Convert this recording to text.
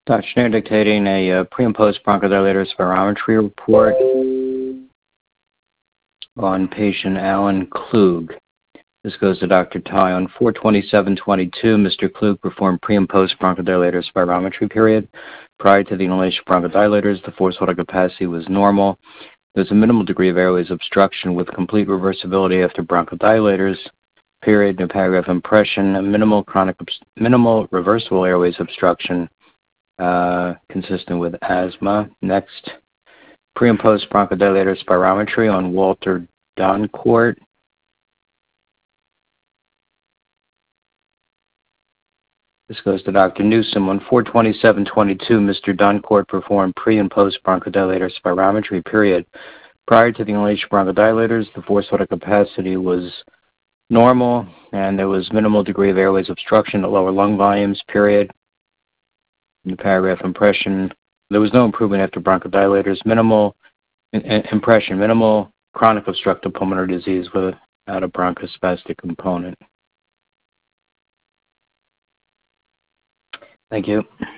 Dr. Schneider dictating a pre- and post-bronchodilator spirometry report on patient Alan Klug. This goes to Dr. Tai. On 4/27/22, Mr. Klug performed pre- and post-bronchodilator spirometry period. Prior to the inhalation bronchodilators, the forced holding capacity was normal. There's a minimal degree of airways obstruction with complete reversibility after bronchodilators. Period. New paragraph impression. Minimal reversible airways obstruction consistent with asthma. Next, pre- and post-bronchodilator spirometry on Walter Doncourt. This goes to Dr. Newsom. On 4/27/22, Mr. Doncourt performed pre- and post-bronchodilator spirometry period. Prior to the inhalation bronchodilators, the forced holding capacity was normal, and there was minimal degree of airways obstruction at lower lung volumes, period. In the paragraph impression, there was no improvement after bronchodilators. Minimal impression, minimal chronic obstructive pulmonary disease without a bronchospastic component. Thank you.